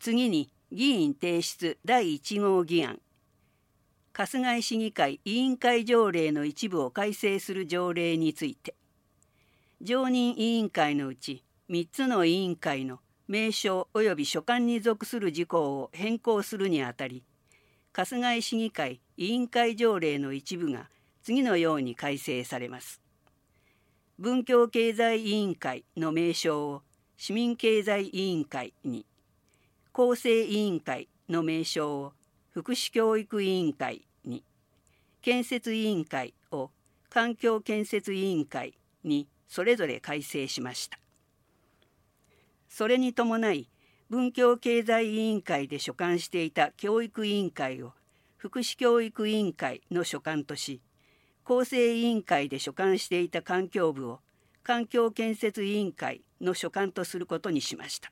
次に議員提出第1号議案。春日井市議会委員会条例の一部を改正する条例について、常任委員会のうち3つの委員会の名称及び所管に属する事項を変更するにあたり、春日井市議会委員会条例の一部が次のように改正されます。文教経済委員会の名称を市民経済委員会に、厚生委員会の名称を福祉教育委員会に、建設委員会を環境建設委員会にそれぞれ改正しました。それに伴い、文教経済委員会で所管していた教育委員会を福祉教育委員会の所管とし、厚生委員会で所管していた環境部を環境建設委員会の所管とすることにしました。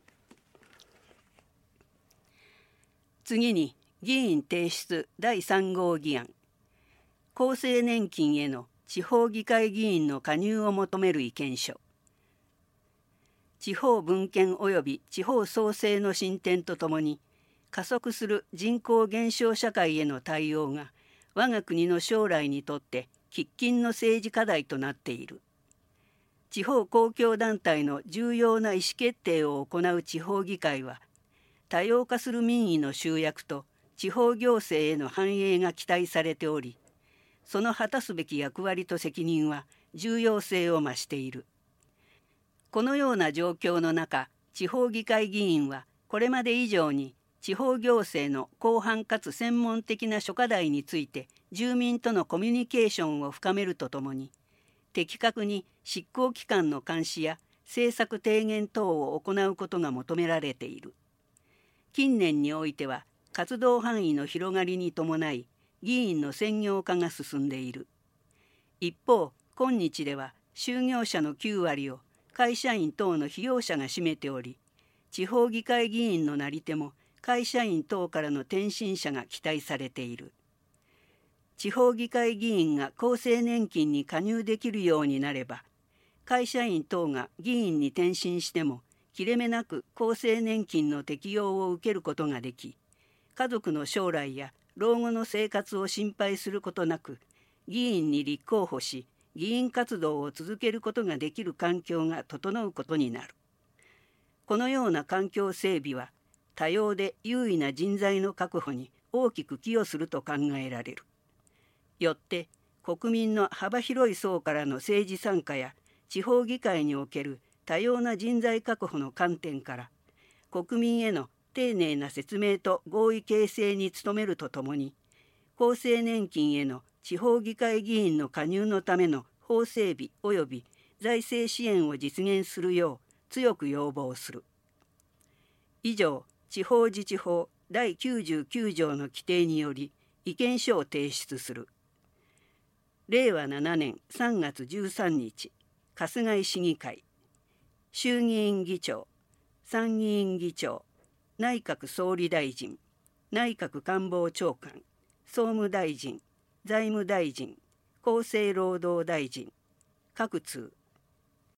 次に議員提出第3号議案。厚生年金への地方議会議員の加入を求める意見書。地方分権及び地方創生の進展とともに加速する人口減少社会への対応が我が国の将来にとって喫緊の政治課題となっている。地方公共団体の重要な意思決定を行う地方議会は、多様化する民意の集約と地方行政への反映が期待されており、その果たすべき役割と責任は重要性を増している。このような状況の中、地方議会議員はこれまで以上に地方行政の広範かつ専門的な諸課題について住民とのコミュニケーションを深めるとともに、的確に執行機関の監視や政策提言等を行うことが求められている。近年においては活動範囲の広がりに伴い議員の専業化が進んでいる。一方、今日では就業者の9割を会社員等の被用者が占めており、地方議会議員のなり手も会社員等からの転身者が期待されている。地方議会議員が厚生年金に加入できるようになれば、会社員等が議員に転身しても切れ目なく厚生年金の適用を受けることができ、家族の将来や老後の生活を心配することなく、議員に立候補し、議員活動を続けることができる環境が整うことになる。このような環境整備は、多様で優位な人材の確保に大きく寄与すると考えられる。よって国民の幅広い層からの政治参加や地方議会における多様な人材確保の観点から、国民への丁寧な説明と合意形成に努めるとともに、厚生年金への地方議会議員の加入のための法整備及び財政支援を実現するよう強く要望する。以上、地方自治法第99条の規定により意見書を提出する。令和7年3月13日、春日井市議会。衆議院議長、参議院議長、内閣総理大臣、内閣官房長官、総務大臣、財務大臣、厚生労働大臣、各通。